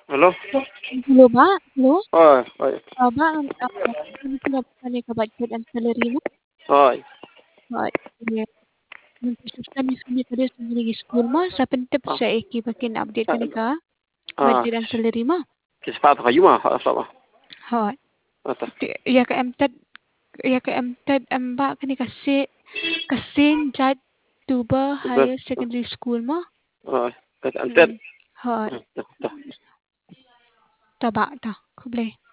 Hello? Hello ba? Hello? Hoy. Ba ang sinabi ni kabadkod ang salary mo? Hoy. Sige. Nagsusustay ni ka sa mga school mo sa pantip Ah, sa iki ba kin-update ka ni ka? ah, Kabadkod ang salary mo? Kispat kayo apa? Hoy. Ata. Ya ka emted amba kani kasing jad Tuba Tubas. Higher Secondary School mo? Hoy. Kat antet. Hoy. Ta. Taba ta. Kublay.